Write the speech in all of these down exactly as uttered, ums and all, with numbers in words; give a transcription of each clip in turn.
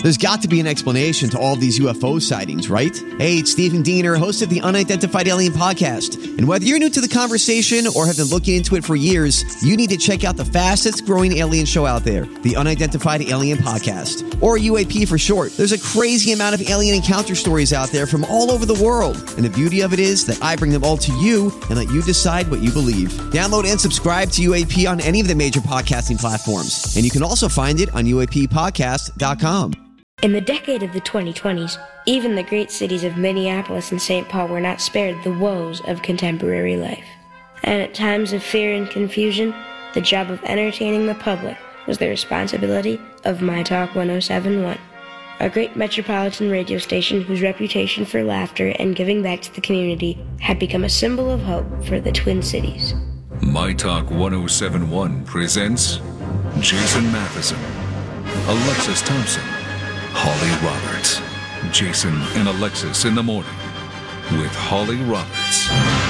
There's got to be an explanation to all of these U F O sightings, right? Hey, it's Stephen Diener, host of the Unidentified Alien Podcast. And whether you're new to the conversation or have been looking into it for years, you need to check out the fastest growing alien show out there, the Unidentified Alien Podcast, or U A P for short. There's a crazy amount of alien encounter stories out there from all over the world. And the beauty of it is that I bring them all to you and let you decide what you believe. Download and subscribe to U A P on any of the major podcasting platforms. And you can also find it on U A P podcast dot com. In the decade of the twenty twenties, even the great cities of Minneapolis and Saint Paul were not spared the woes of contemporary life. And at times of fear and confusion, the job of entertaining the public was the responsibility of My Talk one oh seven point one, a great metropolitan radio station whose reputation for laughter and giving back to the community had become a symbol of hope for the Twin Cities. My Talk one oh seven point one presents Jason Matheson, Alexis Thompson, Holly Roberts. Jason and Alexis in the morning with Holly Roberts.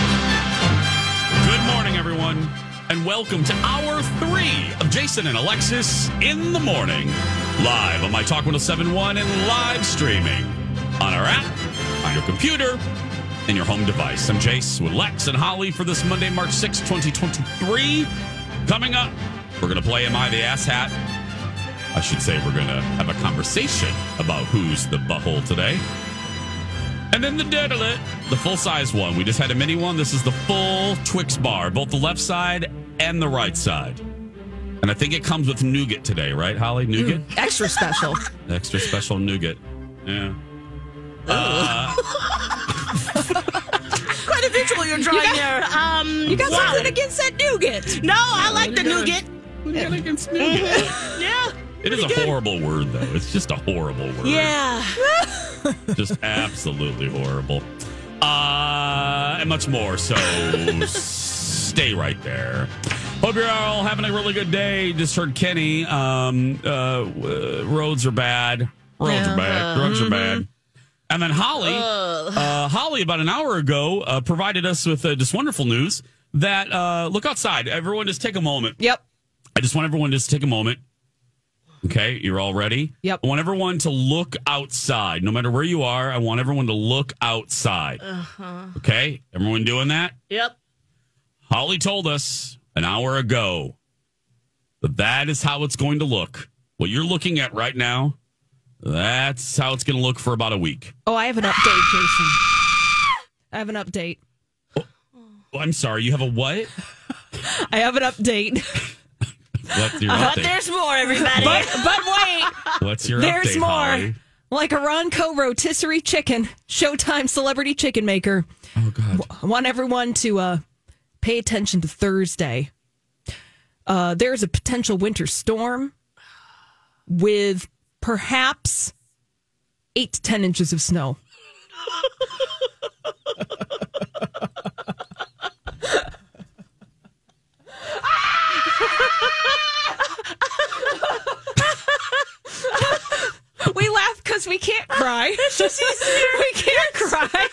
Good morning, everyone, and welcome to hour three of Jason and Alexis in the morning. Live on My Talk one oh seven point one and live streaming on our app, on your computer, and your home device. I'm Jace with Lex and Holly for this Monday, March sixth, twenty twenty-three. Coming up, we're going to play Am I the Ass Hat? I should say we're going to have a conversation about who's the butthole today. And then the Diddle-It, the full-size one. We just had a mini one. This is the full Twix bar, both the left side and the right side. And I think it comes with nougat today, right, Holly? Nougat? Mm, extra special. Extra special nougat. Yeah. Uh, Quite a visual you're drawing you got, there. Um, you got wow. something against that nougat? No, I like the nougat. What do you got against nougat? Yeah. It is a horrible word, though. It's just a horrible word. Yeah. Just absolutely horrible. Uh, and much more. So stay right there. Hope you're all having a really good day. Just heard Kenny. Um, uh, roads are bad. Roads yeah. are bad. Roads are bad. And then Holly, uh, Holly, about an hour ago, uh, provided us with uh, just wonderful news that uh, look outside. Everyone, just take a moment. Yep. I just want everyone to just take a moment. Okay, you're all ready? Yep. I want everyone to look outside. No matter where you are, I want everyone to look outside. Uh-huh. Okay? Everyone doing that? Yep. Holly told us an hour ago that that is how it's going to look. What you're looking at right now, that's how it's going to look for about a week. Oh, I have an update, Jason. I have an update. Oh, I'm sorry, you have a what? I have an update. What's your uh, update? But there's more, everybody. but, but wait. What's your there's update, more. Holly? Like a Ronco rotisserie chicken, Showtime celebrity chicken maker. Oh, God. I want everyone to uh, pay attention to Thursday. Uh, there's a potential winter storm with perhaps eight to ten inches of snow. We laugh because we can't cry. We can't cry.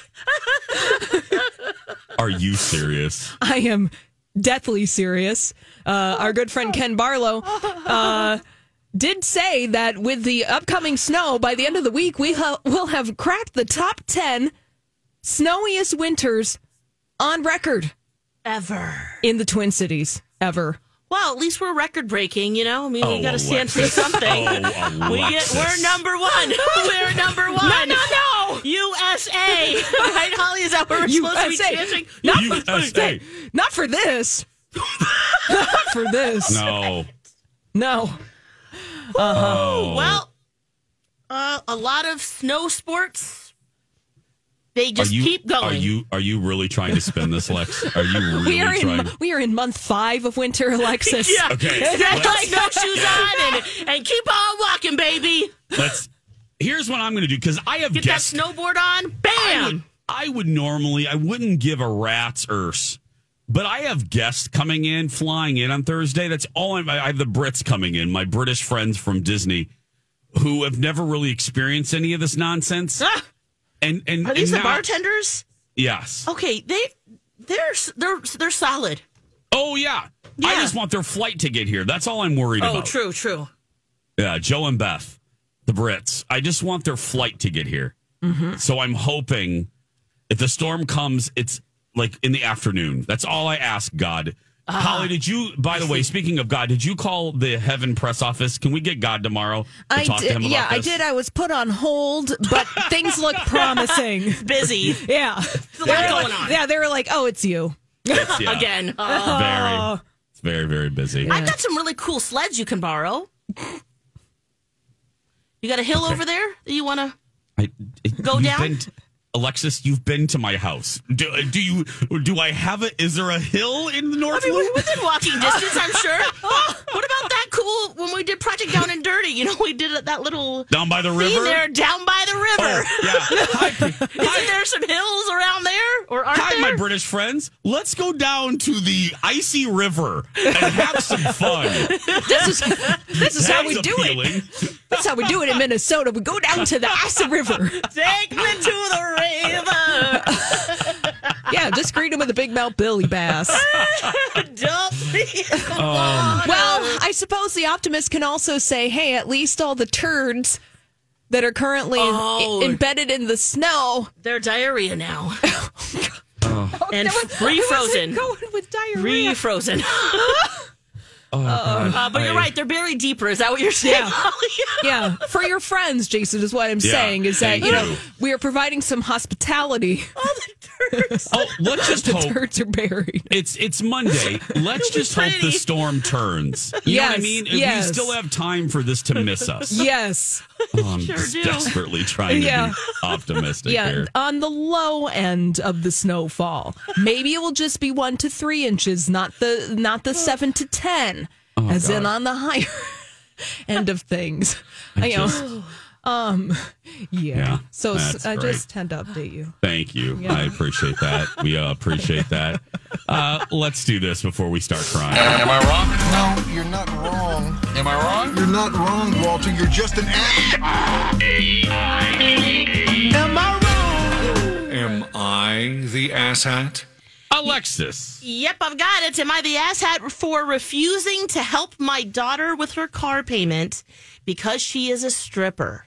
Are you serious? I am deathly serious. Uh, our good friend Ken Barlow uh, did say that with the upcoming snow, by the end of the week, we ha- will have cracked the top ten snowiest winters on record. Ever. In the Twin Cities. Ever. Well, at least we're record breaking, you know? I mean, oh, you got to stand for Alexis. something. Oh, we get, we're number one. We're number one. No, no, no. U S A. Right, Holly? Is that what we're U S A. supposed to be chanting? Not U S A. For, not for this. Not for this. No. No. Uh-huh. Oh. Well, uh, a lot of snow sports. They just you, keep going. Are you are you really trying to spin this, Lex? Are you really we are trying? In, we are in month five of winter, Alexis. Yeah. Okay. Get those snowshoes on and, and keep on walking, baby. Let's. Here's what I'm going to do because I have Get guests. that snowboard on. Bam. I would, I would normally I wouldn't give a rat's erse, but I have guests coming in, flying in on Thursday. That's all. I'm, I have the Brits coming in, my British friends from Disney, who have never really experienced any of this nonsense. Ah. And and are these and the now, bartenders? Yes. Okay, they they're they're they're solid. Oh yeah. yeah. I just want their flight to get here. That's all I'm worried oh, about. Oh, true, true. Yeah, Joe and Beth. the Brits. I just want their flight to get here. Mm-hmm. So I'm hoping if the storm comes, it's like in the afternoon. That's all I ask God. Uh, Holly, did you, by the way, speaking of God, did you call the Heaven press office? Can we get God tomorrow to I talk did, to him about yeah, this? I did. I was put on hold, but things look promising. Busy. Yeah. There's a lot going like, on. Yeah, they were like, oh, it's you. It's, yeah, Again. Uh, very, it's very, very busy. I've got some really cool sleds you can borrow. You got a hill Okay. over there that you want to I, go you've down? been t- Alexis, you've been to my house. Do, do you? Do I have it? Is there a hill in the North I mean, Loop? we're within walking distance, I'm sure. What about that cool when we did Project Down and Dirty? You know, we did that little Down by the thing river? there, down by the river. Oh, yeah. Hi, Isn't there some hills around there, or aren't Hi, there? my British friends. Let's go down to the icy river and have some fun. This is this is how That's we do appealing. it. That's how we do it in Minnesota. We go down to the Asa River. Take me to the river. Yeah, just greet him with a big mouth Billy Bass. Dump me. Um, Well, I suppose the optimist can also say, hey, at least all the turds that are currently Oh. i- embedded in the snow. They're diarrhea now. Oh. And There was- refrozen. Going with diarrhea. Refrozen. Oh, God. Uh, but you're I- right. They're buried deeper. Is that what you're saying? Yeah. Holly? Yeah, for your friends, Jason, is what I'm Yeah, saying, is that, thank you know, you. we are providing some hospitality. All the turds. Oh, let's just The hope. turds are buried. It's it's Monday. Let's just hope the pretty. storm turns. You know what I Yes, mean? yes. We still have time for this to miss us. Yes. Oh, I'm Sure just do. desperately trying to Yeah. be optimistic Yeah, here. on the low end of the snowfall. Maybe it will just be one to three inches, not the not the seven to ten, as in God. on the higher end of things. I you know, just- um, yeah. Yeah, so s- that's I great. just tend to update you. Thank you. Yeah. I appreciate that. We uh, appreciate that. Uh, let's do this before we start crying. Am I wrong? No, you're not wrong. Am I wrong? You're not wrong, Walter. You're just an ass. Am I wrong? Am I the asshat? Alexis. Yep, I've got it. Am I the asshat for refusing to help my daughter with her car payment because she is a stripper?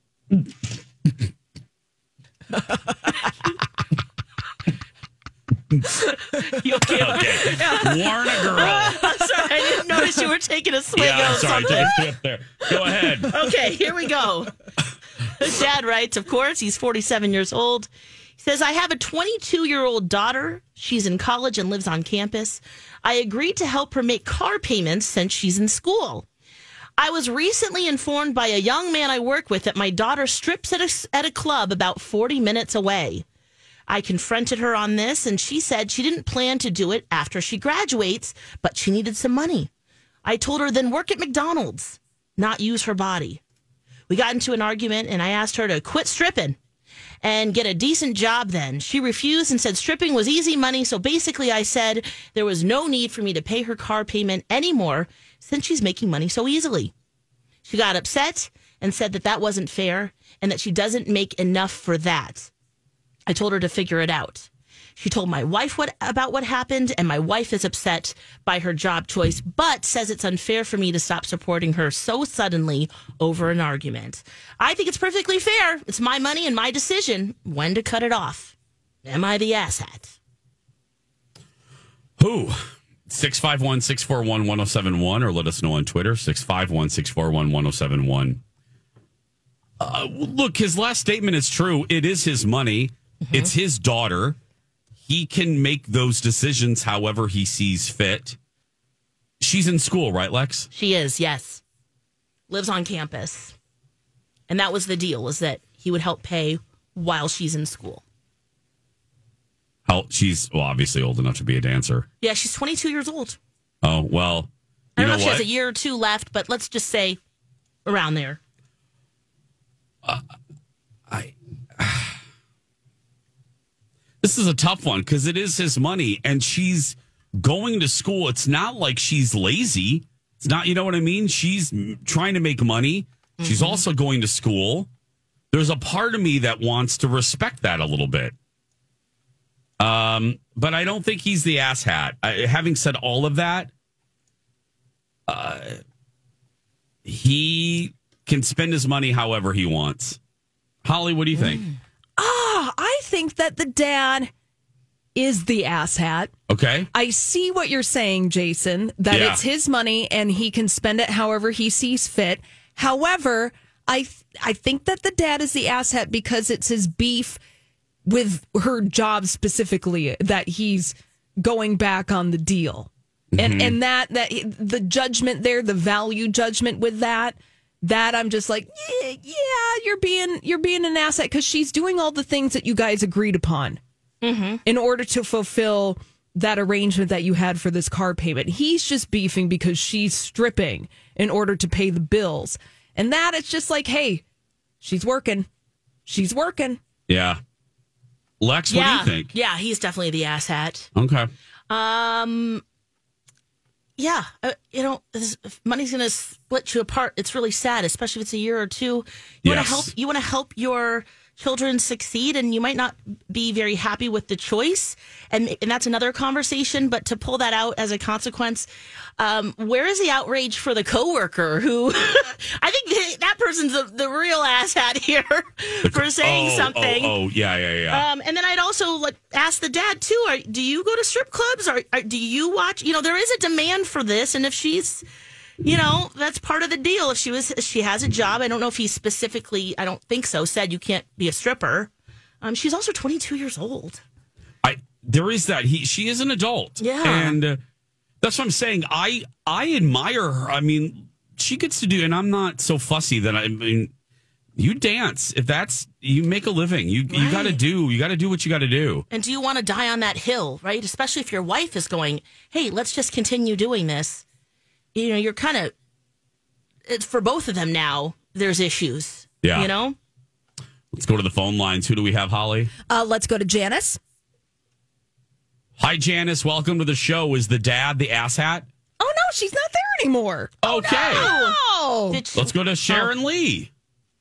You okay? Okay. Warn a girl. I'm sorry, I didn't notice you were taking a swig Yeah, of sorry. something. Take a sip there. Go ahead. Okay, here we go. Dad writes, of course, he's forty-seven years old. He says, I have a twenty-two-year-old daughter. She's in college and lives on campus. I agreed to help her make car payments since she's in school. I was recently informed by a young man I work with that my daughter strips at a, at a club about forty minutes away. I confronted her on this, and she said she didn't plan to do it after she graduates, but she needed some money. I told her, then work at McDonald's, not use her body. We got into an argument, and I asked her to quit stripping and get a decent job then. She refused and said stripping was easy money, so basically I said there was no need for me to pay her car payment anymore since she's making money so easily. She got upset and said that that wasn't fair and that she doesn't make enough for that. I told her to figure it out. She told my wife what about what happened, and my wife is upset by her job choice, but says it's unfair for me to stop supporting her so suddenly over an argument. I think it's perfectly fair. It's my money and my decision when to cut it off. Am I the asshat? Who? six five one, six four one, one oh seven one or let us know on Twitter, six five one, six four one, one oh seven one. Uh, look, his last statement is true. It is his money. Mm-hmm. It's his daughter. He can make those decisions however he sees fit. She's in school, right, Lex? She is, yes. Lives on campus. And that was the deal, is that he would help pay while she's in school. How she's well, obviously old enough to be a dancer. Yeah, she's twenty-two years old. Oh, well. I You don't know, know if she what? has a year or two left, but let's just say around there. I This is a tough one because it is his money and she's going to school. It's not like she's lazy. It's not, you know what I mean? She's m- trying to make money. Mm-hmm. She's also going to school. There's a part of me that wants to respect that a little bit. Um, but I don't think he's the asshat. I, having said all of that, uh, he can spend his money however he wants. Holly, what do you think? Ah, I think that the dad is the asshat. Okay. I see what you're saying, Jason, that Yeah. it's his money and he can spend it however he sees fit. However, I th- I think that the dad is the asshat because it's his beef with her job specifically that he's going back on the deal. Mm-hmm. And and that that the judgment there, the value judgment with that, that I'm just like, yeah, yeah you're being you're being an asset because she's doing all the things that you guys agreed upon mm-hmm. in order to fulfill that arrangement that you had for this car payment. He's just beefing because she's stripping in order to pay the bills. And that it's just like, hey, she's working. She's working. Yeah. Lex, what yeah. do you think? Yeah, he's definitely the asshat. Okay. Um, yeah, uh, you know, this, if money's going to split you apart. It's really sad, especially if it's a year or two. You want Yes. to help. You want to help your children succeed, and you might not be very happy with the choice, and and that's another conversation. But to pull that out as a consequence, um, where is the outrage for the coworker who? I think that, that person's the, the real asshat here for saying oh, something. Oh, oh, yeah, yeah, yeah. Um, and then I'd also like ask the dad too. Are, do you go to strip clubs? Or, or do you watch? You know, there is a demand for this, and if she's, you know, that's part of the deal. If she was, if she has a job. I don't know if he specifically. I don't think so. Said you can't be a stripper. Um, she's also twenty-two years old. I there is that he she is an adult. Yeah, and uh, that's what I'm saying. I I admire her. I mean, she gets to do, and I'm not so fussy that I, I mean. You dance. If that's, you make a living. You you Right. got to do, you got to do what you got to do. And do you want to die on that hill, right? Especially if your wife is going, hey, let's just continue doing this. You know, you're kind of, it's for both of them now, there's issues. Yeah. You know? Let's go to the phone lines. Who do we have, Holly? Uh, let's go to Janice. Hi, Janice. Welcome to the show. Is the dad the asshat? Oh, no, she's not there anymore. Okay. Oh, Did she- Let's go to Sharon Lee.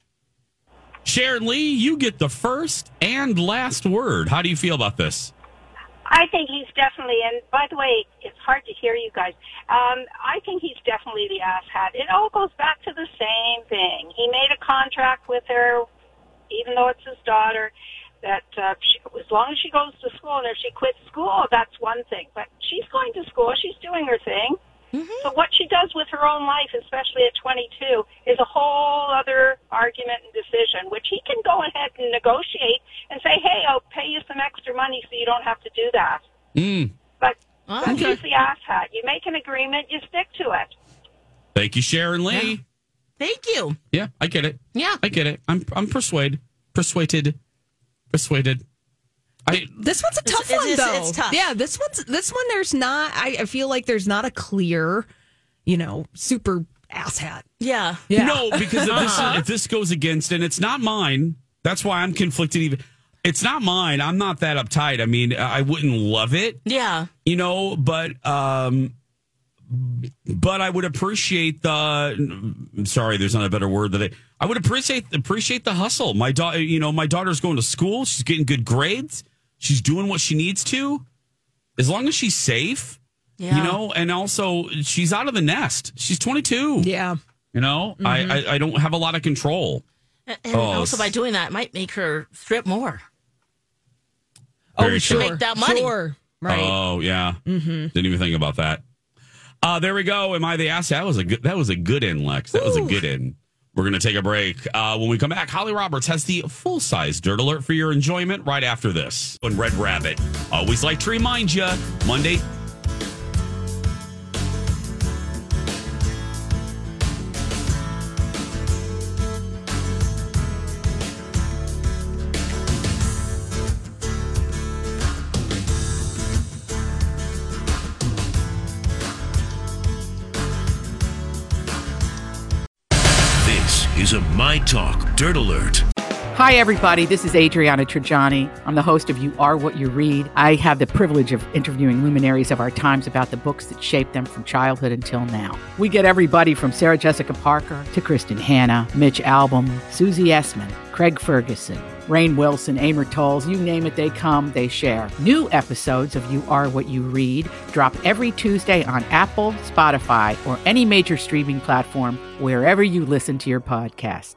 Sharon Lee, you get the first and last word. How do you feel about this? I think he's definitely, and by the way, it's hard to hear you guys. Um, I think he's definitely the asshat. It all goes back to the same thing. He made a contract with her, even though it's his daughter, that uh, she, as long as she goes to school, and if she quits school, that's one thing. But she's going to school. She's doing her thing. Mm-hmm. So what she does with her own life, especially at twenty-two, is a whole other argument and decision, which he can go ahead and negotiate and say, hey, I'll pay you some extra money so you don't have to do that. Mm. But, Oh, but okay. he's the asshat. You make an agreement, you stick to it. Thank you, Sharon Lee. Yeah. Thank you. Yeah, I get it. Yeah. I get it. I'm I'm persuaded. Persuaded. Persuaded. I this one's a It's- tough it one, is- though. it's tough. Yeah, this one's this one. There's not. I, I feel like there's not a clear, you know, super asshat. Yeah. Yeah. No, because if this, if this goes against, and it's not mine, that's why I'm conflicted. Even it's not mine. I'm not that uptight. I mean, I wouldn't love it, Yeah. you know, but um, but I would appreciate the. I'm sorry, there's not a better word that I. I would appreciate appreciate the hustle. My daughter, you know, my daughter's going to school. She's getting good grades. She's doing what she needs to, as long as she's safe. Yeah. You know, and also she's out of the nest. She's twenty-two. Yeah. You know, Mm-hmm. I, I I don't have a lot of control. And and Oh, also s- by doing that, it might make her strip more. Very oh, true. sure. Make that money. Sure. Right. Oh yeah. Mm-hmm. Didn't even think about that. Uh, there we go. Am I the ass? That was a good. That was a good in, Lex. That was a good in. We're gonna take a break. Uh, when we come back, Holly Roberts has the full size Dirt Alert for your enjoyment right after this. On Red Rabbit, always like to remind you Monday. This is a My Talk Dirt Alert. Hi, everybody. This is Adriana Trajani. I'm the host of You Are What You Read. I have the privilege of interviewing luminaries of our times about the books that shaped them from childhood until now. We get everybody from Sarah Jessica Parker to Kristen Hanna, Mitch Albom, Susie Essman, Craig Ferguson, Rainn Wilson, Amor Tolls, you name it, they come, they share. New episodes of You Are What You Read drop every Tuesday on Apple, Spotify, or any major streaming platform wherever you listen to your podcasts.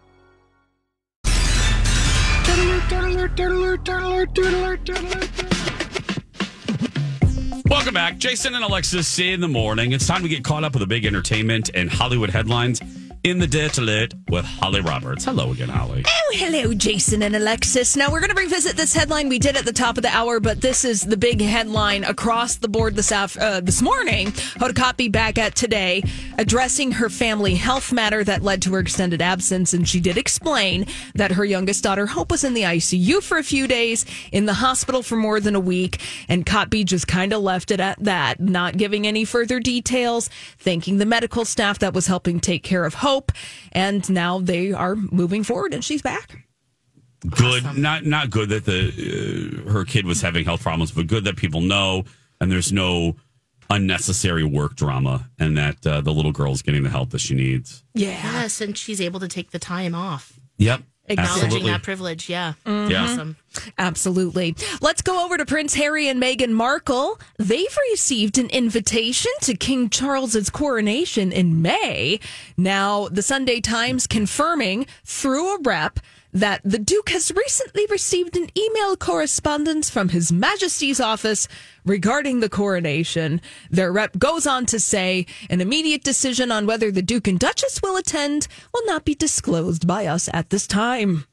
Welcome back. Jason and Alexis in the morning. It's time to get caught up with the big entertainment and Hollywood headlines in the Dirt Alert with Holly Roberts. Hello again, Holly. Oh, hello, Jason and Alexis. Now, we're going to revisit this headline we did at the top of the hour, but this is the big headline across the board this af- uh, this morning. Hoda Kotb back at Today, addressing her family health matter that led to her extended absence, and she did explain that her youngest daughter, Hope, was in the I C U for a few days, in the hospital for more than a week, and Kotb just kind of left it at that, not giving any further details, thanking the medical staff that was helping take care of Hope. And now they are moving forward, and she's back. Good, awesome. not not good that the uh, her kid was having health problems, but good that people know, and there's no unnecessary work drama, and that uh, the little girl's getting the help that she needs. Yeah. Yes, and she's able to take the time off. Yep. Acknowledging Absolutely. that privilege, yeah. Mm-hmm. Yeah. Awesome. Absolutely. Let's go over to Prince Harry and Meghan Markle. They've received an invitation to King Charles's coronation in May. Now, the Sunday Times confirming through a rep that the Duke has recently received an email correspondence from His Majesty's office regarding the coronation. Their rep goes on to say an immediate decision on whether the Duke and Duchess will attend will not be disclosed by us at this time.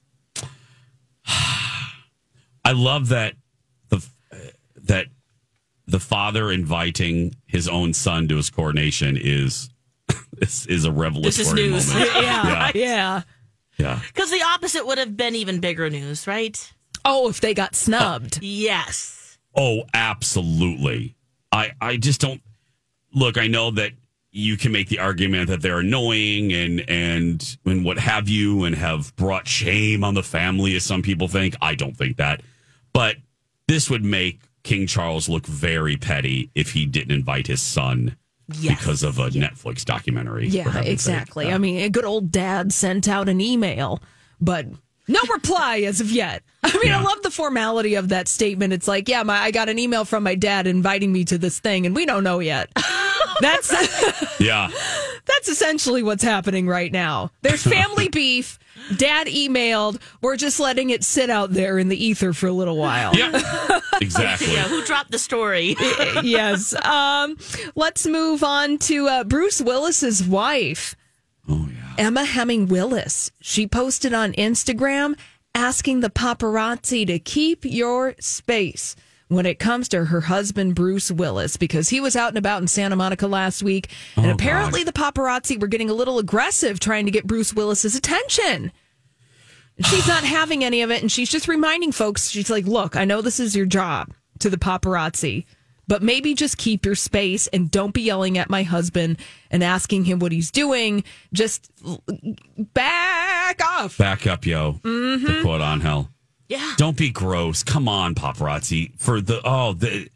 I love that the that the father inviting his own son to his coronation is is, is a revelatory this is news. moment. Yeah, yeah. yeah. Yeah. Because the opposite would have been even bigger news, right? Oh, if they got snubbed. Uh, yes. Oh, absolutely. I, I just don't look, I know that you can make the argument that they're annoying and, and and what have you and have brought shame on the family, as some people think. I don't think that. But this would make King Charles look very petty if he didn't invite his son. Yes. Because of a yeah. Netflix documentary. Yeah, exactly. Yeah. I mean, a good old dad sent out an email, but no reply as of yet. I mean, yeah. I love the formality of that statement. It's like, yeah, my, I got an email from my dad inviting me to this thing, and we don't know yet. That's yeah. That's essentially what's happening right now. There's family beef. Dad emailed. We're just letting it sit out there in the ether for a little while. Yeah, exactly. Yeah, who dropped the story? Yes. Um, let's move on to uh, Bruce Willis's wife. Oh, yeah. Emma Hemming Willis. She posted on Instagram asking the paparazzi to keep your space when it comes to her husband, Bruce Willis, because he was out and about in Santa Monica last week. And oh, apparently God. the paparazzi were getting a little aggressive trying to get Bruce Willis's attention. And she's not having any of it. And she's just reminding folks, she's like, look, I know this is your job to the paparazzi, but maybe just keep your space and don't be yelling at my husband and asking him what he's doing. Just back off. Back up, yo. Mm-hmm. To quote Angel. Yeah. Don't be gross. Come on, paparazzi. For the oh the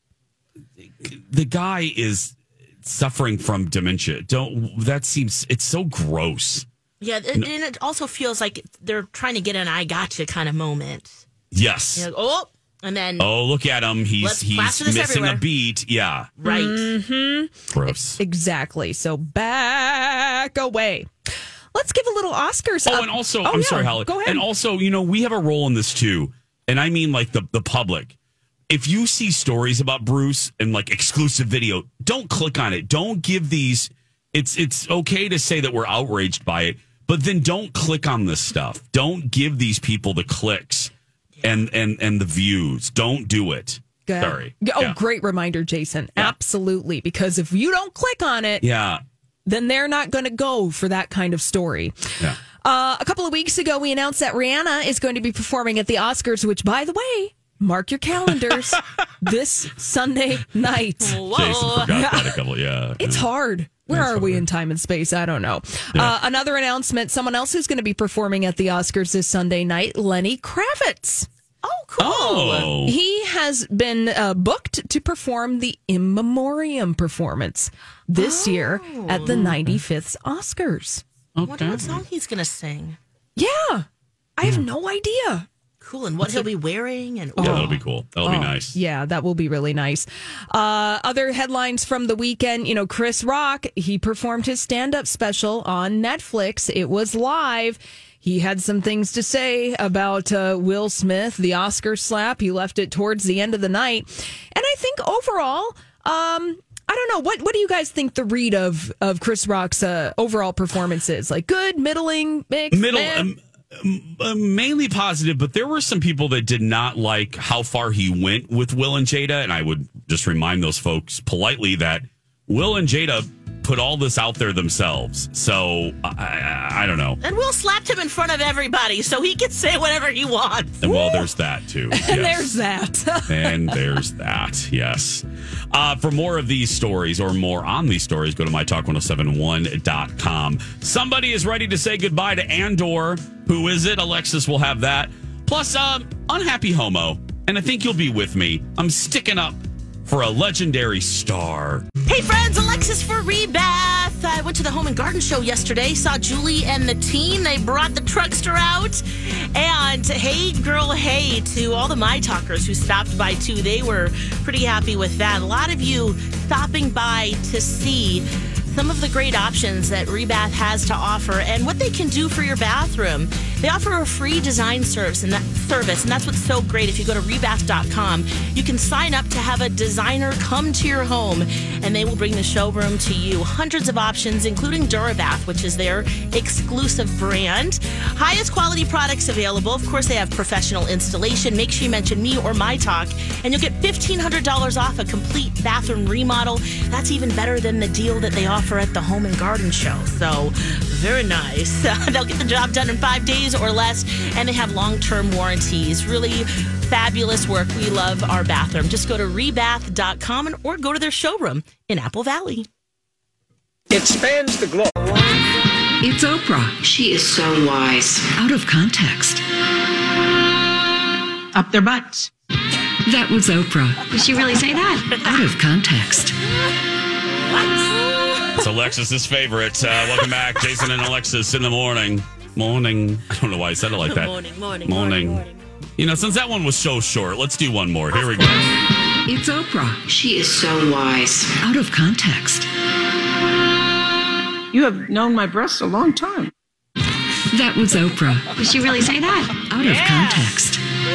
the guy is suffering from dementia. Don't that seems it's so gross. Yeah, and, and it also feels like they're trying to get an "I gotcha" kind of moment. Yes. You know, oh, and then oh, look at him. He's he's missing everywhere. a beat. Yeah. Right. Mm-hmm. Gross. Exactly. So back away. Let's give a little Oscars. Oh, up. and also, oh, I'm yeah. sorry, Holly. Go ahead. And also, you know, we have a role in this too. And I mean, like the, the public. If you see stories about Bruce and like exclusive video, don't click on it. Don't give these. It's it's okay to say that we're outraged by it, but then don't click on this stuff. Don't give these people the clicks and and and the views. Don't do it. Good. Sorry. Oh, yeah. great reminder, Jason. Yeah. Absolutely, because if you don't click on it, yeah. then they're not going to go for that kind of story. Yeah. Uh, a couple of weeks ago, we announced that Rihanna is going to be performing at the Oscars, which, by the way, mark your calendars, this Sunday night. Whoa. Jason forgot that a couple, yeah. It's yeah. hard. Where are we in time and space? I don't know. Yeah. Uh, another announcement, someone else who's going to be performing at the Oscars this Sunday night, Lenny Kravitz. Oh, cool. Oh. He has been uh, booked to perform the In Memoriam performance this Oh. year at the ninety-fifth Oscars. I wonder what song he's going to sing. Yeah. I have no idea. Cool. And what he'll be wearing. And Yeah, that'll be cool. That'll be nice. Yeah, that will be really nice. Uh, other headlines from the weekend, you know, Chris Rock, he performed his stand-up special on Netflix. It was live. He had some things to say about uh, Will Smith, the Oscar slap. He left it towards the end of the night. And I think overall, um, I don't know, what what do you guys think the read of, of Chris Rock's uh, overall performance is? Like good, middling, mixed? Middle, man? um, um, uh, mainly positive, but there were some people that did not like how far he went with Will and Jada. And I would just remind those folks politely that Will and Jada put all this out there themselves. So I, I, I don't know. And Will slapped him in front of everybody, so he can say whatever he wants. And well, there's that too. And Yes. there's that. And there's that. Yes. Uh, for more of these stories or more on these stories, go to my talk ten seventy-one dot com. Somebody is ready to say goodbye to Andor. Who is it? Alexis will have that. Plus, um, unhappy homo. And I think you'll be with me. I'm sticking up for a legendary star. Hey friends, Alexis for Rebath. I went to the Home and Garden Show yesterday, saw Julie and the team. They brought the truckster out. And hey girl, hey to all the My Talkers who stopped by too. They were pretty happy with that. A lot of you stopping by to see some of the great options that Rebath has to offer and what they can do for your bathroom. They offer a free design service, and that service, and that's what's so great. If you go to rebath dot com, you can sign up to have a designer come to your home, and they will bring the showroom to you. Hundreds of options, including DuraBath, which is their exclusive brand. Highest quality products available. Of course, they have professional installation. Make sure you mention me or My Talk, and you'll get fifteen hundred dollars off a complete bathroom remodel. That's even better than the deal that they offer at the Home and Garden Show. So, very nice. They'll get the job done in five days or less, and they have long-term warranties. Really fabulous work. We love our bathroom. Just go to rebath dot com and, or go to their showroom in Apple Valley. It spans the globe. It's Oprah. She is so wise. Out of context. Up their butts. That was Oprah. Did she really say that? Out of context. It's Alexis's favorite. Uh, welcome back, Jason and Alexis in the morning. Morning. I don't know why I said it like that. Morning, morning, morning. morning, morning. You know, since that one was so short, let's do one more. Here we go. It's Oprah. She is so wise. Out of context. You have known my breasts a long time. That was Oprah. Did she really say that? Out of context.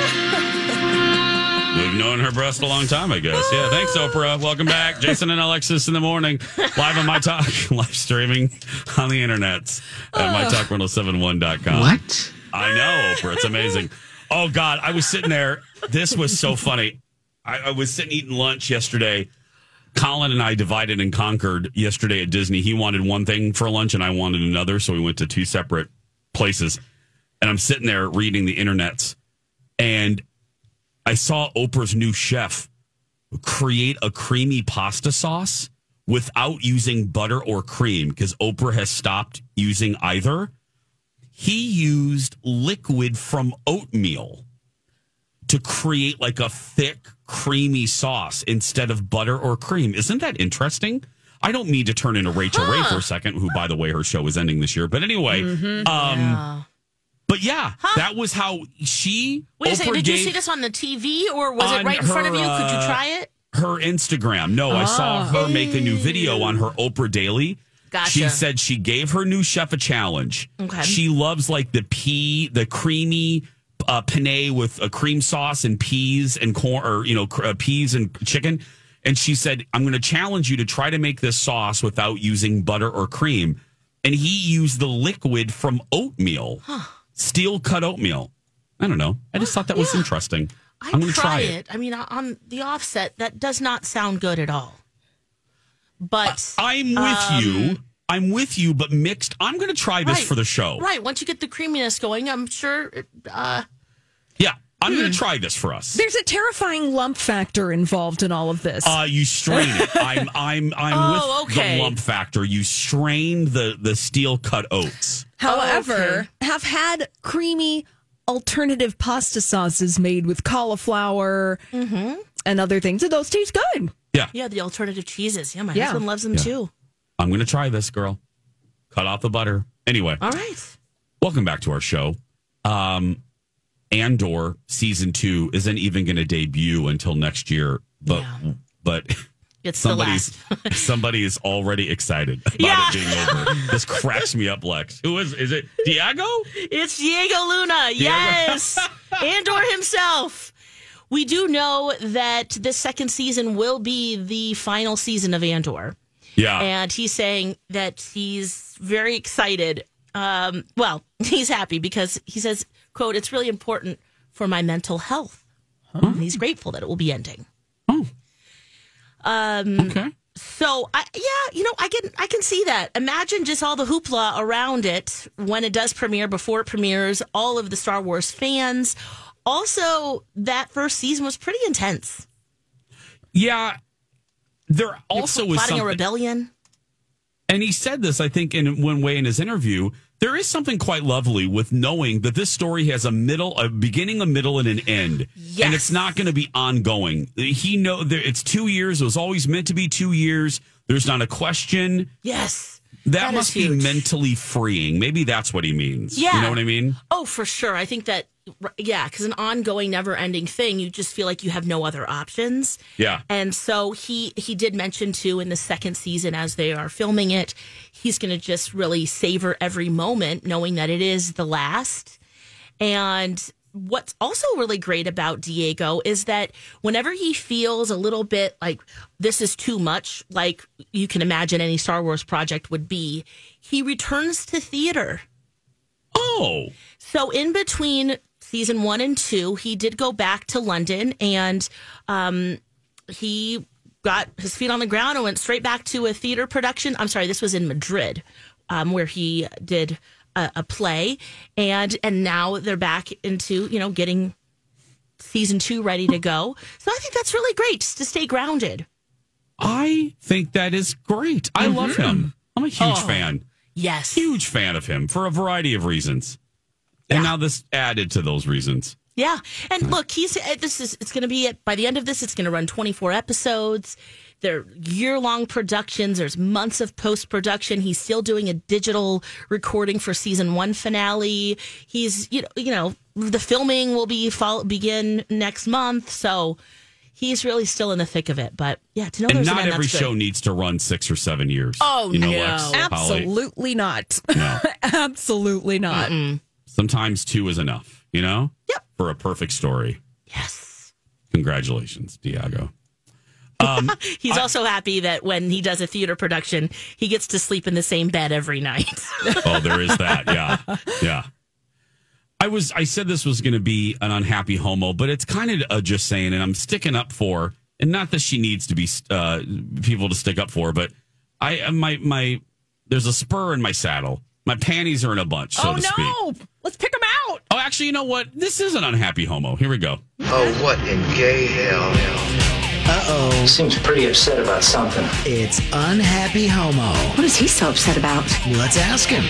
We've known her breast a long time, I guess. Yeah, thanks, Oprah. Welcome back. Jason and Alexis in the morning. Live on My Talk. Live streaming on the internet at my talk ten seventy-one dot com. What? I know, Oprah. It's amazing. Oh, God. I was sitting there. This was so funny. I, I was sitting eating lunch yesterday. Colin and I divided and conquered yesterday at Disney. He wanted one thing for lunch and I wanted another. So we went to two separate places. And I'm sitting there reading the internets. And I saw Oprah's new chef create a creamy pasta sauce without using butter or cream because Oprah has stopped using either. He used liquid from oatmeal to create like a thick, creamy sauce instead of butter or cream. Isn't that interesting? I don't mean to turn into Rachel huh. Ray for a second, who, by the way, her show is ending this year. But anyway, mm-hmm. um, yeah. But yeah, huh. that was how she. Wait a second, did gave, you see this on the T V or was it right in her, front of you? Could you try it? Her Instagram. No, oh. I saw her make a new video on her Oprah Daily. Gotcha. She said she gave her new chef a challenge. Okay. She loves like the pea, the creamy uh, penne with a cream sauce and peas and corn, or you know, uh, peas and chicken. And she said, "I'm going to challenge you to try to make this sauce without using butter or cream." And he used the liquid from oatmeal. Huh. Steel cut oatmeal. I don't know. I just thought that was yeah. interesting. I'd I'm going to try it. it. I mean, on the offset, that does not sound good at all. But uh, I'm with um, you. I'm with you, but mixed. I'm going to try this right, for the show. Right. Once you get the creaminess going, I'm sure. Uh, yeah. I'm going to try this for us. There's a terrifying lump factor involved in all of this. Uh, you strain it. I'm I'm I'm Oh, with okay. the lump factor. You strain the the steel cut oats. However, Oh, okay. have had creamy alternative pasta sauces made with cauliflower and other things, and those taste good. Yeah. Yeah, the alternative cheeses. Yeah, my Yeah. husband loves them Yeah. too. I'm going to try this, girl. Cut off the butter. Anyway, All right. welcome back to our show. Um, Andor season two isn't even going to debut until next year, but Yeah. but It's the somebody's last. somebody is already excited about Yeah. it being over. This cracks me up, Lex. Who is is it? Diego? It's Diego Luna. Yes. Andor himself. We do know that this second season will be the final season of Andor. Yeah. And he's saying that he's very excited. Um, well, he's happy because he says, quote, it's really important for my mental health. And he's grateful that it will be ending. Oh. Um, Okay. So I, yeah, you know, I can I can see that. Imagine just all the hoopla around it when it does premiere, before it premieres, all of the Star Wars fans. Also, that first season was pretty intense. Yeah. There also You're was plotting something, a rebellion. and he said this, I think, in one way in his interview. There is something quite lovely with knowing that this story has a middle, a beginning, a middle, and an end, Yes. and it's not going to be ongoing. He know there, it's two years. It was always meant to be two years. There's not a question. Yes. That, That is must be huge. mentally freeing. Maybe that's what he means. Yeah. You know what I mean? Oh, for sure. I think that, yeah, because an ongoing, never-ending thing, you just feel like you have no other options. Yeah. And so he he did mention, too, in the second season as they are filming it, he's going to just really savor every moment, knowing that it is the last. And what's also really great about Diego is that whenever he feels a little bit like this is too much, like you can imagine any Star Wars project would be, he returns to theater. Oh. So in between season one and two, he did go back to London and um, he got his feet on the ground and went straight back to a theater production. I'm sorry, this was in Madrid, um, where he did a, a play, and and now they're back into, you know, getting season two ready to go. So I think that's really great, just to stay grounded. I think that is great. I love him. I'm a huge Oh. fan. Yes. Huge fan of him for a variety of reasons. And now this added to those reasons. Yeah, and look, he's uh, this is it's going to be at, by the end of this, it's going to run twenty-four episodes. They're year-long productions. There's months of post-production. He's still doing a digital recording for season one finale. He's you know you know the filming will be fall, begin next month, so he's really still in the thick of it. But yeah, to know And there's not an end, every that's show good. needs to run six or seven years. Oh, you know, no. Lex, Holly? Absolutely not. No. Absolutely not. Sometimes two is enough, you know? Yep. For a perfect story. Yes. Congratulations, Diego. Um, He's also happy that when he does a theater production, he gets to sleep in the same bed every night. oh, there is that. Yeah. Yeah. I was, I said this was going to be an unhappy homo, but it's kind of uh, just saying, and I'm sticking up for, and not that she needs to be uh, people to stick up for, but I, my, my, there's a spur in my saddle. My panties are in a bunch, so oh, to speak. no. Let's pick him out. Oh, actually, you know what? This is an unhappy homo. Here we go. Oh, what in gay hell? Uh-oh. Seems pretty upset about something. It's Unhappy Homo. What is he so upset about? Let's ask him.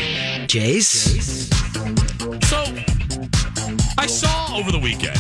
Jace? So, I saw over the weekend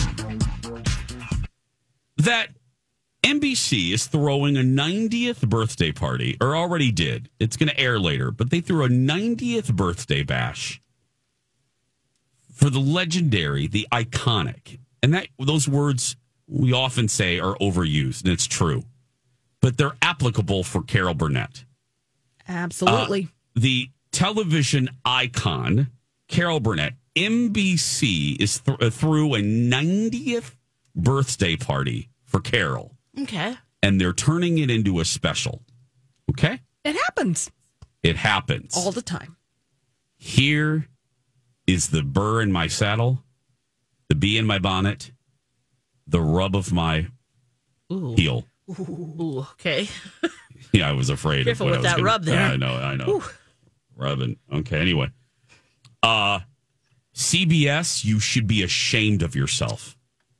that N B C is throwing a ninetieth birthday party, or already did. It's going to air later, but they threw a ninetieth birthday bash for the legendary, the iconic. And that those words we often say are overused, and it's true. But they're applicable for Carol Burnett. Absolutely. Uh, the television icon, Carol Burnett, N B C is th- uh, threw a ninetieth birthday party for Carol. Okay. And they're turning it into a special. Okay? It happens. It happens. All the time. Here is the burr in my saddle, the bee in my bonnet, the rub of my Ooh. heel. Ooh, okay. Yeah, I was afraid. Careful of what with I was that gonna, rub there. I know, I know. Rubbing. Okay, anyway. Uh, C B S, you should be ashamed of yourself.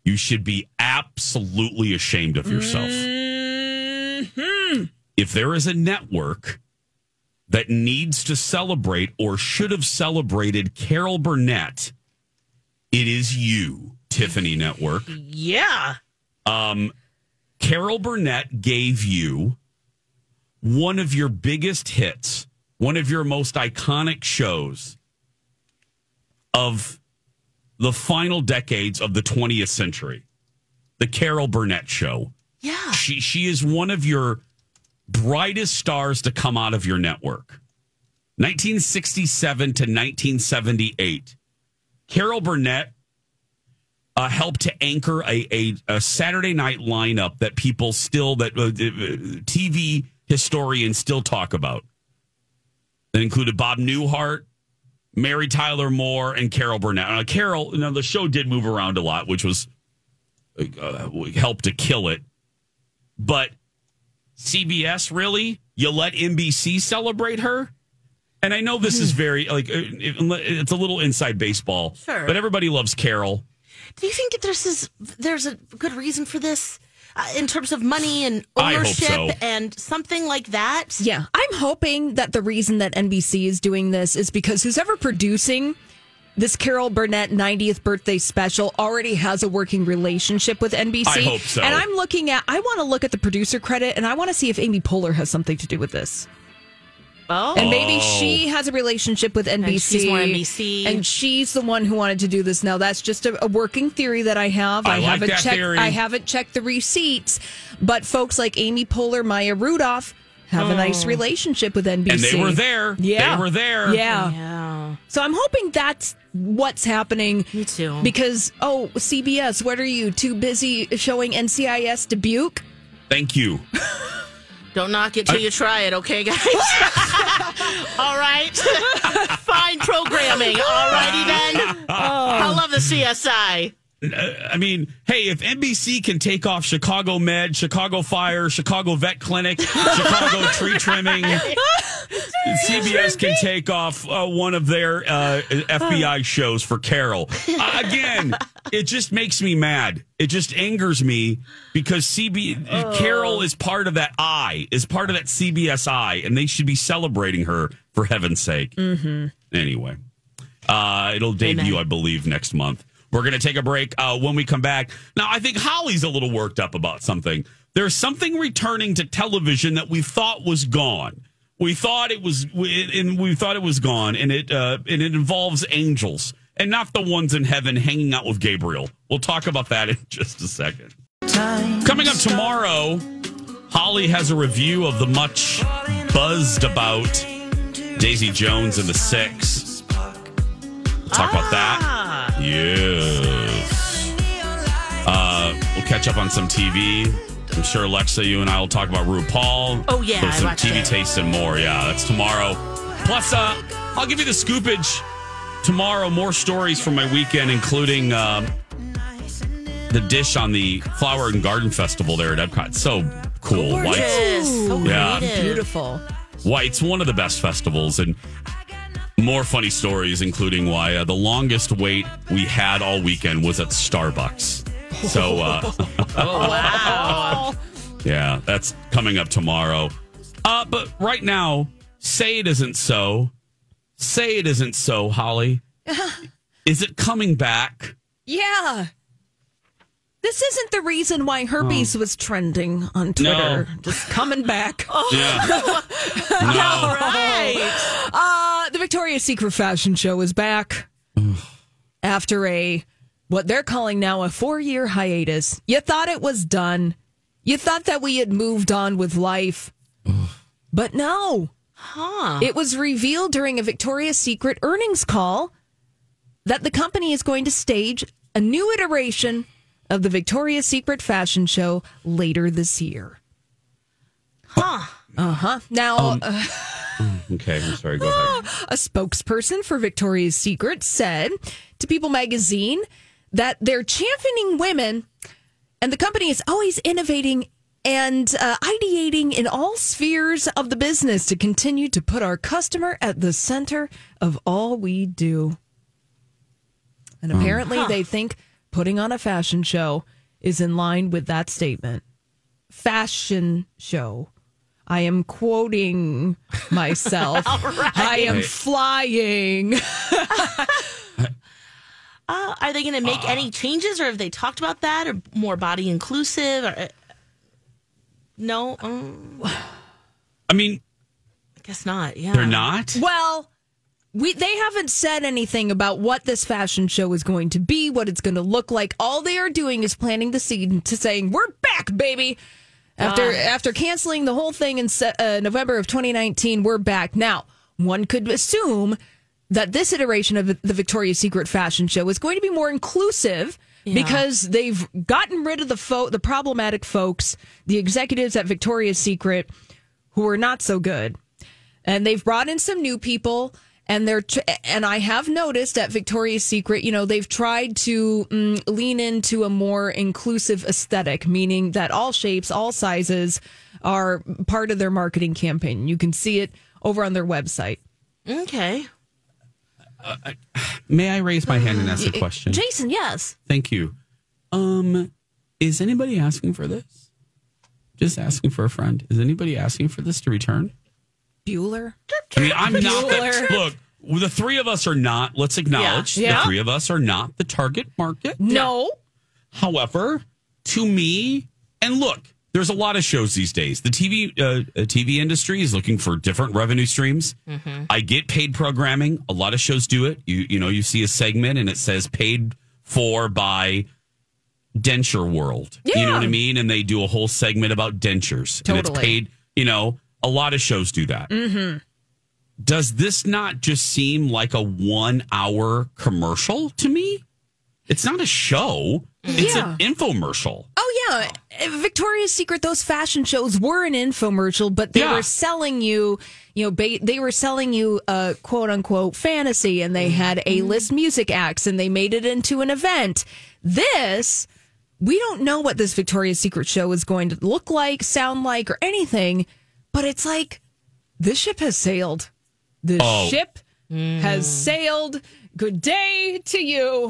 You should be absolutely ashamed of yourself. Mm-hmm. If there is a network that needs to celebrate or should have celebrated Carol Burnett, it is you, Tiffany Network. Yeah. Um, Carol Burnett gave you one of your biggest hits, one of your most iconic shows of the final decades of the twentieth century, the Carol Burnett Show. Yeah. She she is one of your brightest stars to come out of your network. nineteen sixty-seven to nineteen seventy-eight. Carol Burnett uh, helped to anchor a, a, a Saturday night lineup that people still, that uh, T V historians still talk about. That included Bob Newhart, Mary Tyler Moore, and Carol Burnett. Uh, Carol, you know, the show did move around a lot, which was uh, helped to kill it. But C B S, really? You let N B C celebrate her? And I know this is very, like, it's a little inside baseball. Sure. But everybody loves Carol. Do you think there's is there's a good reason for this uh, in terms of money and ownership I hope so. and something like that? Yeah, I'm hoping that the reason that N B C is doing this is because who's ever producing this Carol Burnett ninetieth birthday special already has a working relationship with N B C. I hope so. And I'm looking at, I want to look at the producer credit, and I want to see if Amy Poehler has something to do with this. Oh. And maybe she has a relationship with N B C. And she's more N B C. And she's the one who wanted to do this. Now, that's just a, a working theory that I have. I like haven't that checked, theory. I haven't checked the receipts. But folks like Amy Poehler, Maya Rudolph have Oh. a nice relationship with N B C. And they were there. Yeah. They were there. Yeah. Yeah. So I'm hoping that's what's happening. Me too. Because, oh, C B S, what are you, too busy showing N C I S Dubuque? Thank you. Don't knock it till I- you try it, okay, guys? All right. Fine programming. All righty then. I love the C S I. I mean, hey, if N B C can take off Chicago Med, Chicago Fire, Chicago Vet Clinic, Chicago Tree Trimming, C B S can take off uh, one of their uh, F B I shows for Carol. Uh, again, it just makes me mad. It just angers me because C B Oh. Carol is part of that eye, is part of that C B S eye, and they should be celebrating her for heaven's sake. Mm-hmm. Anyway, uh, it'll debut, Amen. I believe, next month. We're going to take a break. Uh, when we come back, now I think Holly's a little worked up about something. There's something returning to television that we thought was gone. We thought it was, and we thought it was gone, and it uh, and it involves angels and not the ones in heaven hanging out with Gabriel. We'll talk about that in just a second. Coming up tomorrow, Holly has a review of the much buzzed about Daisy Jones and the Six. We'll talk about that. Yes. Uh, we'll catch up on some T V. I'm sure, Alexa, you and I will talk about RuPaul. Oh, yeah, So I some watched T V it. tastes and more. Yeah, that's tomorrow. Plus, uh, I'll give you the scoopage tomorrow. More stories from my weekend, including um, the dish on the Flower and Garden Festival there at Epcot. So cool. White's, Gorgeous. So Yeah. creative. Beautiful. White's one of the best festivals, and more funny stories, including why uh, the longest wait we had all weekend was at Starbucks. So, uh, Oh, wow. yeah, that's coming up tomorrow. Uh, but right now, say it isn't so. Say it isn't so, Holly. Is it coming back? Yeah. This isn't the reason why herpes was trending on Twitter. No. Just coming back. Yeah. All No. right. Uh, the Victoria's Secret fashion show is back after a, what they're calling now a four-year hiatus. You thought it was done. You thought that we had moved on with life. But no. Huh. It was revealed during a Victoria's Secret earnings call that the company is going to stage a new iteration of the Victoria's Secret fashion show later this year. Huh. Uh-huh. Now, Um, uh, Okay, I'm sorry. Go ahead. a spokesperson for Victoria's Secret said to People magazine that they're championing women and the company is always innovating and uh, ideating in all spheres of the business to continue to put our customer at the center of all we do. And apparently Huh. they think putting on a fashion show is in line with that statement. Fashion show. I am quoting myself. Right. I am flying. Uh, are they going to make uh, any changes, or have they talked about that, or more body inclusive? Or uh, no, um, I mean, I guess not. Yeah, they're not. Well, we they haven't said anything about what this fashion show is going to be, what it's going to look like. All they are doing is planting the seed to saying we're back, baby. After uh, after canceling the whole thing in uh, November of twenty nineteen, we're back now. One could assume that this iteration of the Victoria's Secret fashion show is going to be more inclusive yeah. because they've gotten rid of the fo- the problematic folks, the executives at Victoria's Secret who are not so good. And they've brought in some new people, and they're tr- and I have noticed at Victoria's Secret, you know, they've tried to mm, lean into a more inclusive aesthetic, meaning that all shapes, all sizes are part of their marketing campaign. You can see it over on their website. Okay. Uh, may I raise my hand and ask a question? Jason, yes. Thank you. Um, is anybody asking for this? Just asking for a friend. Is anybody asking for this to return? Bueller? I mean, I'm not. The, look, the three of us are not. Let's acknowledge yeah. Yeah. the three of us are not the target market. No. However, to me, and look, there's a lot of shows these days. The T V uh, T V industry is looking for different revenue streams. Mm-hmm. I get paid programming. A lot of shows do it. You you know, you see a segment and it says paid for by Denture World. Yeah. You know what I mean? And they do a whole segment about dentures. Totally. And it's paid, you know, a lot of shows do that. Mm-hmm. Does this not just seem like a one hour commercial to me? It's not a show. It's yeah. an infomercial. Oh, yeah. Victoria's Secret, those fashion shows were an infomercial, but they yeah. were selling you, you know, ba- they were selling you a quote unquote fantasy, and they had A-list music acts, and they made it into an event. This, we don't know what this Victoria's Secret show is going to look like, sound like, or anything, but it's like, this ship has sailed. The oh. ship mm. has sailed. Good day to you.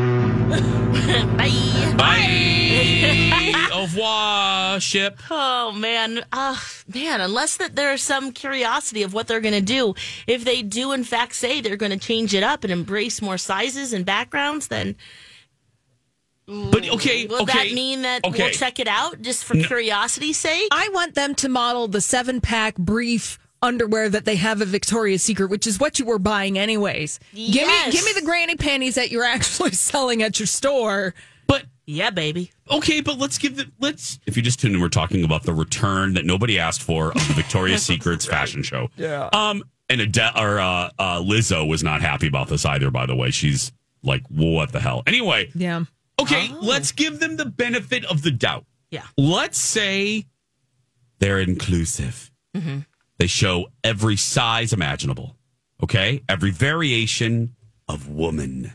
Bye. Bye. Au revoir, ship. Oh, man. Uh, man, unless that there's some curiosity of what they're going to do. If they do, in fact, say they're going to change it up and embrace more sizes and backgrounds, then... But, okay, Will okay. that mean that okay. we'll check it out just for no. curiosity's sake? I want them to model the seven-pack brief underwear that they have at Victoria's Secret, which is what you were buying anyways. Yes. Give me give me the granny panties that you're actually selling at your store. But yeah, baby. Okay, but let's give the let's if you just tuned in, we're talking about the return that nobody asked for of the Victoria's Secret's fashion show. Yeah. Um and Ade- or uh, uh Lizzo was not happy about this either, by the way. She's like, what the hell? Anyway. Yeah. Okay, oh. let's give them the benefit of the doubt. Yeah. Let's say they're inclusive. Mm-hmm. They show every size imaginable, okay? Every variation of woman.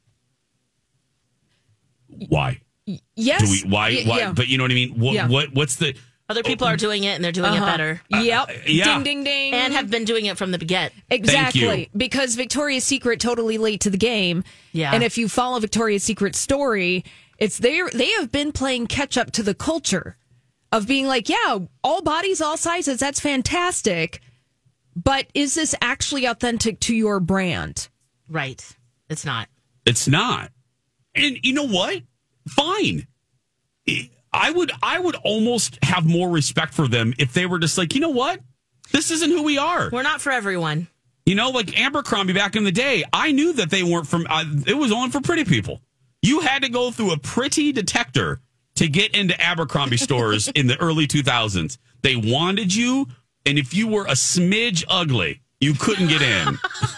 Why? Yes. Do we? Why? Y- why? yeah. But you know what I mean. What? Yeah. What? What's the? Other people are doing it, and they're doing uh-huh. it better. Yep. Uh, yeah. Ding, ding, ding. And have been doing it from the get. Exactly. Thank you. Because Victoria's Secret totally late to the game. Yeah. And if you follow Victoria's Secret story, it's they they have been playing catch up to the culture of being like, yeah, all bodies, all sizes. That's fantastic. But is this actually authentic to your brand? Right. It's not. It's not. And you know what? Fine. I would I would almost have more respect for them if they were just like, you know what? This isn't who we are. We're not for everyone. You know, like Abercrombie back in the day, I knew that they weren't from, uh, it was only for pretty people. You had to go through a pretty detector to get into Abercrombie stores in the early two thousands. They wanted you, and if you were a smidge ugly, you couldn't get in.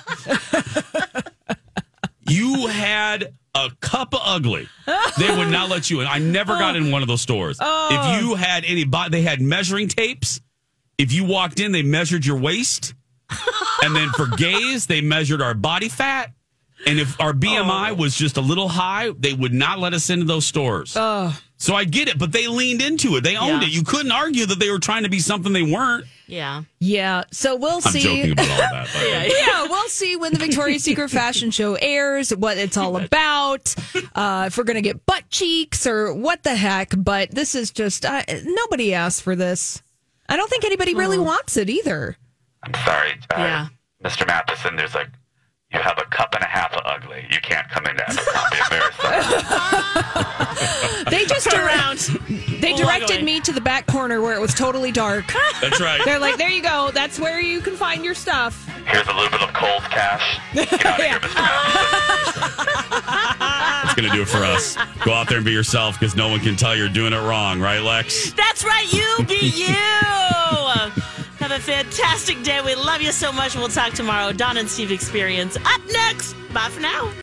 You had a cup of ugly. They would not let you in. I never got in one of those stores. Oh. If you had any, they had measuring tapes. If you walked in, they measured your waist. And then for gays, they measured our body fat. And if our B M I oh. was just a little high, they would not let us into those stores. Oh. So I get it, but they leaned into it. They owned Yeah. it. You couldn't argue that they were trying to be something they weren't. Yeah. Yeah, so we'll I'm see. joking about all that. But Yeah. Yeah, we'll see when the Victoria's Secret fashion show airs, what it's all about, uh, if we're going to get butt cheeks or what the heck. But this is just, uh, nobody asked for this. I don't think anybody really wants it either. I'm sorry, uh, Yeah. Mister Matheson. There's like, you have a cup and a half of ugly. You can't come into Abercrombie and Bears. They just Turn dir- around. They Walk directed away. me to the back corner where it was totally dark. That's right. They're like, there you go. That's where you can find your stuff. Here's a little bit of cold cash. Get out of here, Mister Matheson. That's going to do it for us. Go out there and be yourself because no one can tell you're doing it wrong. Right, Lex? That's right. You be you. Have a fantastic day. We love you so much. We'll talk tomorrow. Don and Steve Experience up next. Bye for now.